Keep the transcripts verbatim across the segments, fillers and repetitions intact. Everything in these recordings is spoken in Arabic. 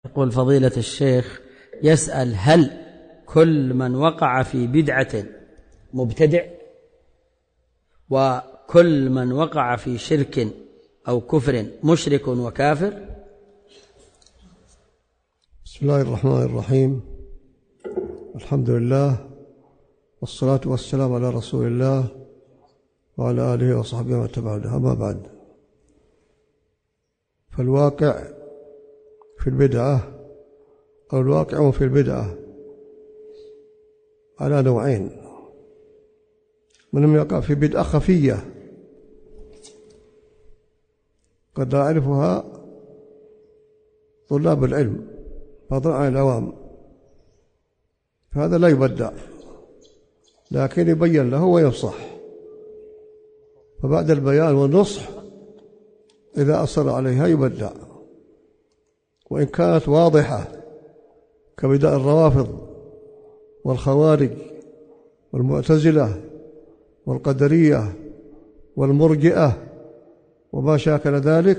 يقول فضيلة الشيخ يسأل: هل كل من وقع في بدعة مبتدع، وكل من وقع في شرك أو كفر مشرك وكافر؟ بسم الله الرحمن الرحيم. الحمد لله والصلاة والسلام على رسول الله وعلى آله وصحبه ومن تبعه. أما بعد، فالواقع في البدعة أو الواقع في البدعة على نوعين: من يقع في بدعة خفية قد لا يعرفها طلاب العلم فضلا عن العوام، فهذا لا يبدع، لكن يبين له وينصح، فبعد البيان والنصح إذا أصر عليها يبدع. وإن كانت واضحة كبدع الروافض والخوارج والمعتزلة والقدرية والمرجئة وما شاكل ذلك،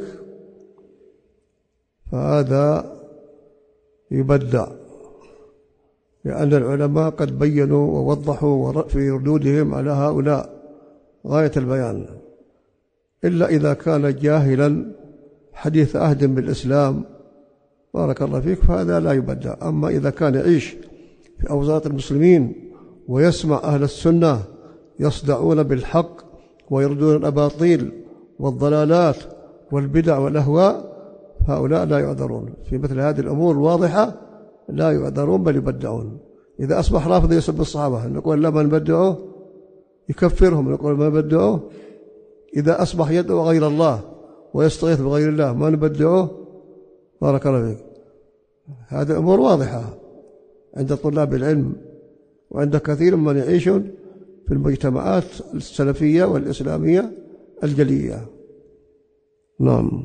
فهذا يبدع، لأن العلماء قد بينوا ووضحوا في ردودهم على هؤلاء غاية البيان، إلا إذا كان جاهلا حديث عهد بالإسلام بارك الله فيك، فهذا لا يبدع. أما إذا كان يعيش في أوساط المسلمين ويسمع أهل السنة يصدعون بالحق ويردون الأباطيل والضلالات والبدع والأهواء، هؤلاء لا يعذرون في مثل هذه الأمور الواضحة، لا يعذرون بل يبدعون. إذا أصبح رافض يسب الصحابة نقول لا ما نبدعه، يكفرهم نقول ما نبدعه. إذا أصبح يدعو غير الله ويستغيث بغير الله ما نبدعه، بارك الله فيك. هذه أمور واضحة عند طلاب العلم وعند كثير من يعيشون في المجتمعات السلفية والإسلامية الجلية. نعم.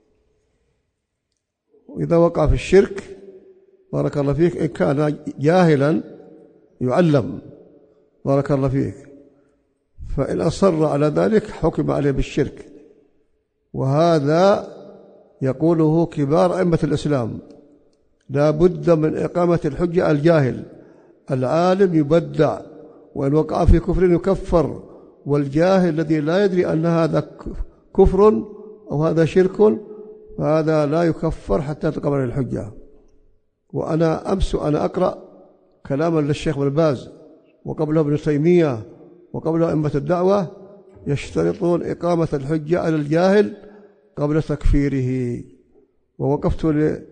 وإذا وقع في الشرك بارك الله فيك، إن كان جاهلا يعلم بارك الله فيك، فإن أصر على ذلك حكم عليه بالشرك، وهذا يقوله كبار أئمة الإسلام: لا بد من إقامة الحجة على الجاهل. العالم يبدع وإن وقع في كفر يكفر، والجاهل الذي لا يدري أن هذا كفر أو هذا شرك فهذا لا يكفر حتى تقبل الحجة. وأنا أمس أنا أقرأ كلاما للشيخ بن باز وقبله ابن تيمية وقبله أئمة الدعوة يشترطون إقامة الحجة على الجاهل قبل تكفيره. ووقفت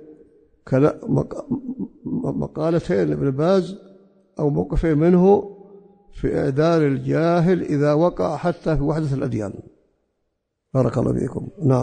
لمقالتين لابن باز أو موقفين منه في إعذار الجاهل إذا وقع حتى في وحدة الأديان. بارك الله فيكم. نعم.